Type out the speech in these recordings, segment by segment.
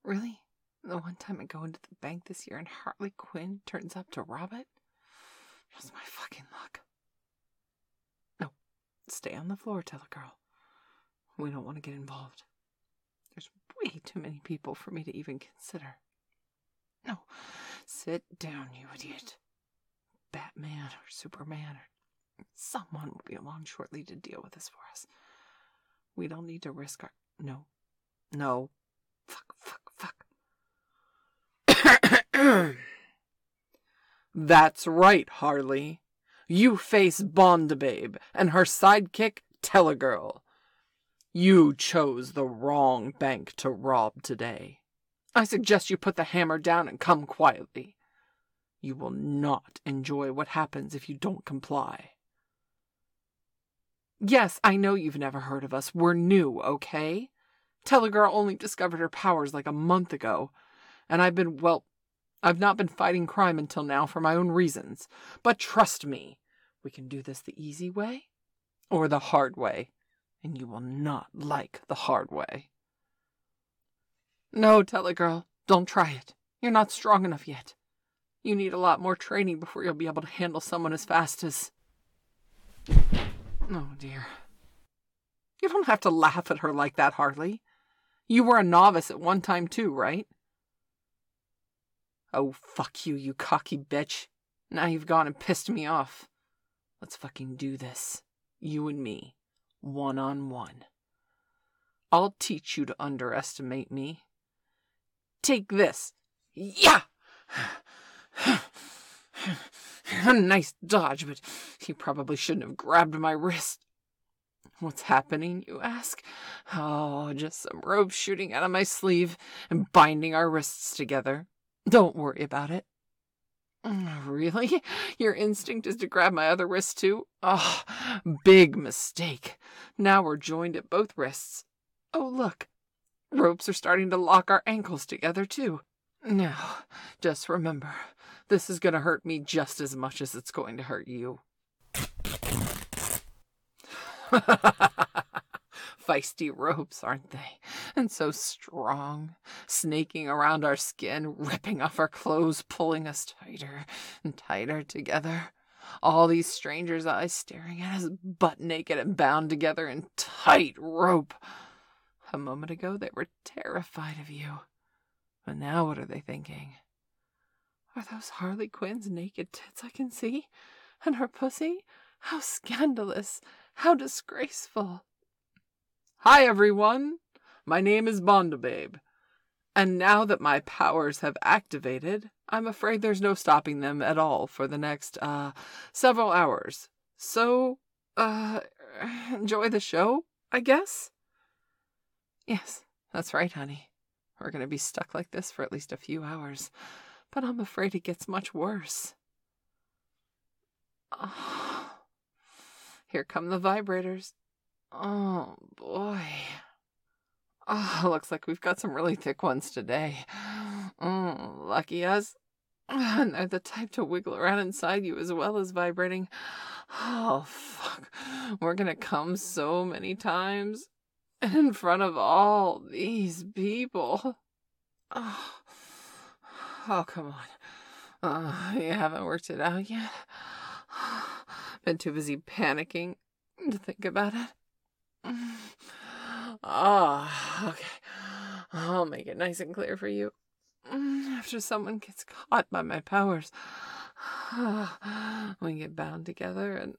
Really? The one time I go into the bank this year and Harley Quinn turns up to rob it? Just my fucking luck. No, stay on the floor, Telegirl. We don't want to get involved. There's way too many people for me to even consider. No, sit down, you idiot. Batman or Superman or someone will be along shortly to deal with this for us. We don't need to risk our... No. Fuck. That's right, Harley. You face Bondababe and her sidekick, Telegirl. You chose the wrong bank to rob today. I suggest you put the hammer down and come quietly. You will not enjoy what happens if you don't comply. Yes, I know you've never heard of us. We're new, okay? Telegirl only discovered her powers like a month ago, and I've not been fighting crime until now for my own reasons. But trust me, we can do this the easy way or the hard way, and you will not like the hard way. No, Telegirl, don't try it. You're not strong enough yet. You need a lot more training before you'll be able to handle someone as fast as... Oh, dear. You don't have to laugh at her like that, Harley. You were a novice at one time too, right? Oh, fuck you, you cocky bitch. Now you've gone and pissed me off. Let's fucking do this. You and me. 1-on-1. I'll teach you to underestimate me. Take this. Yeah! A nice dodge, but you probably shouldn't have grabbed my wrist. What's happening, you ask? Oh, just some rope shooting out of my sleeve and binding our wrists together. Don't worry about it. Really? Your instinct is to grab my other wrist too? Oh, big mistake. Now we're joined at both wrists. Oh, look. Ropes are starting to lock our ankles together too. Now, just remember, this is going to hurt me just as much as it's going to hurt you. Feisty ropes, aren't they? And so strong, snaking around our skin, ripping off our clothes, pulling us tighter and tighter together. All these strangers' eyes staring at us butt naked and bound together in tight rope. A moment ago they were terrified of you. But now what are they thinking? Are those Harley Quinn's naked tits I can see? And her pussy? How scandalous! How disgraceful! Hi, everyone! My name is Bondababe. And now that my powers have activated, I'm afraid there's no stopping them at all for the next, several hours. So, enjoy the show, I guess? Yes, that's right, honey. We're going to be stuck like this for at least a few hours. But I'm afraid it gets much worse. Oh, here come the vibrators. Oh, boy. Oh, looks like we've got some really thick ones today. Lucky us. And they're the type to wiggle around inside you as well as vibrating. Oh, fuck. We're going to come so many times. In front of all these people. Oh, come on. You haven't worked it out yet? Been too busy panicking to think about it? Okay. I'll make it nice and clear for you. After someone gets caught by my powers, we get bound together and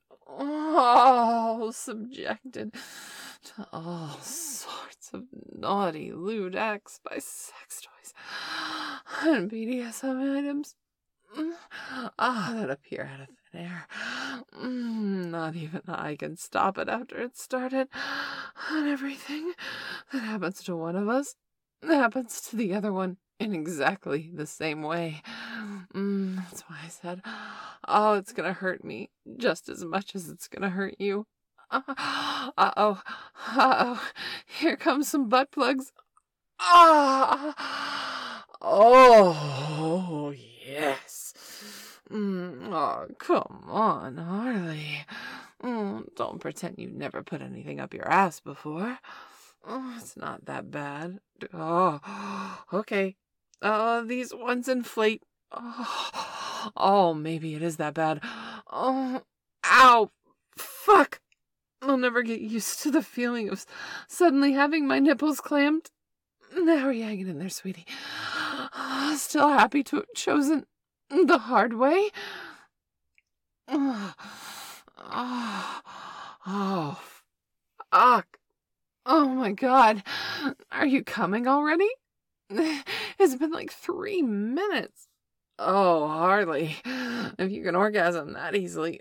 subjected to all sorts of naughty, lewd acts by sex toys and BDSM items that appear out of thin air. Not even I can stop it after it's started. And everything that happens to one of us happens to the other one in exactly the same way. That's why I said, it's gonna hurt me just as much as it's gonna hurt you. Uh-oh. Here comes some butt plugs. Oh, yes. Oh, come on, Harley. Don't pretend you never put anything up your ass before. It's not that bad. Oh, okay. These ones inflate. Oh, maybe it is that bad. Oh, ow, fuck. I'll never get used to the feeling of suddenly having my nipples clamped. Now you're hanging in there, sweetie. Still happy to have chosen the hard way? Oh, fuck. Oh my God. Are you coming already? It's been like 3 minutes. Oh, Harley, if you can orgasm that easily.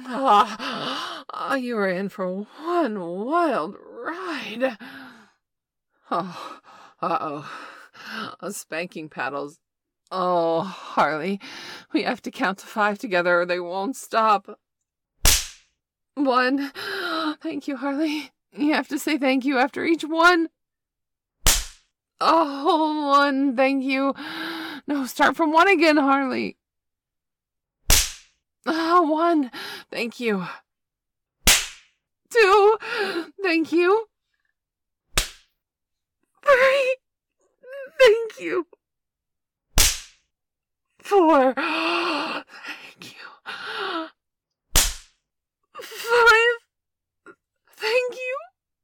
You were in for one wild ride. Oh, uh-oh. Spanking paddles. Oh, Harley, we have to count to 5 together or they won't stop. 1. Thank you, Harley. You have to say thank you after each one. Oh, 1. Thank you. No, start from 1 again, Harley. 1. Thank you. 2. Thank you. 3. Thank you. 4. Thank you. 5. Thank you.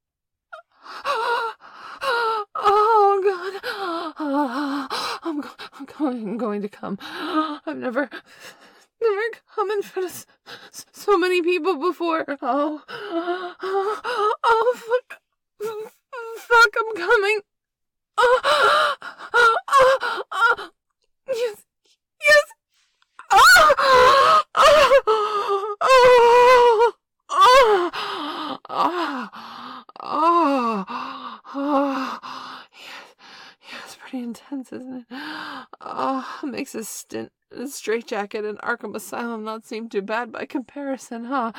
Oh, God. I'm going to come. I've never come in front of so many people before. Fuck, I'm coming. Yes. It's pretty intense, isn't it? Makes a stint in a straitjacket in Arkham Asylum not seem too bad by comparison, huh?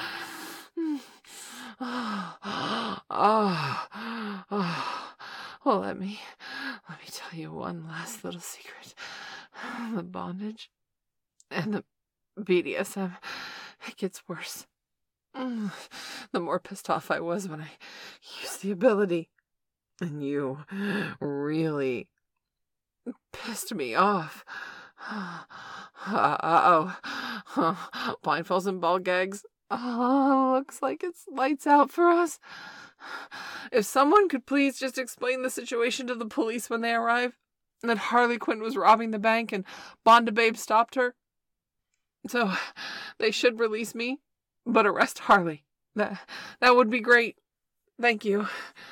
Well, let me tell you one last little secret. The bondage and the BDSM, it gets worse. The more pissed off I was when I used the ability. And you really pissed me off. Blindfolds and ball gags. Looks like it's lights out for us. If someone could please just explain the situation to the police when they arrive, that Harley Quinn was robbing the bank and Bondababe stopped her. So they should release me, but arrest Harley. That would be great. Thank you.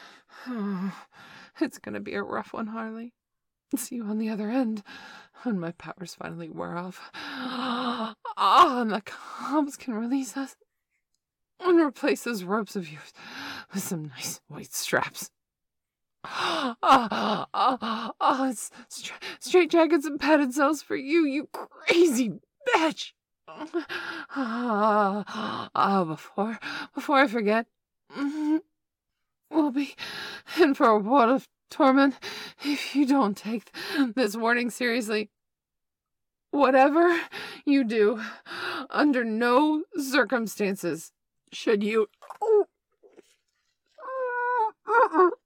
It's gonna be a rough one, Harley. See you on the other end when my powers finally wear off. And the cops can release us and replace those ropes of yours with some nice white straps. It's straight jackets and padded cells for you, you crazy bitch. Before I forget, we'll be in for a world of torment if you don't take this warning seriously. Whatever you do, under no circumstances should you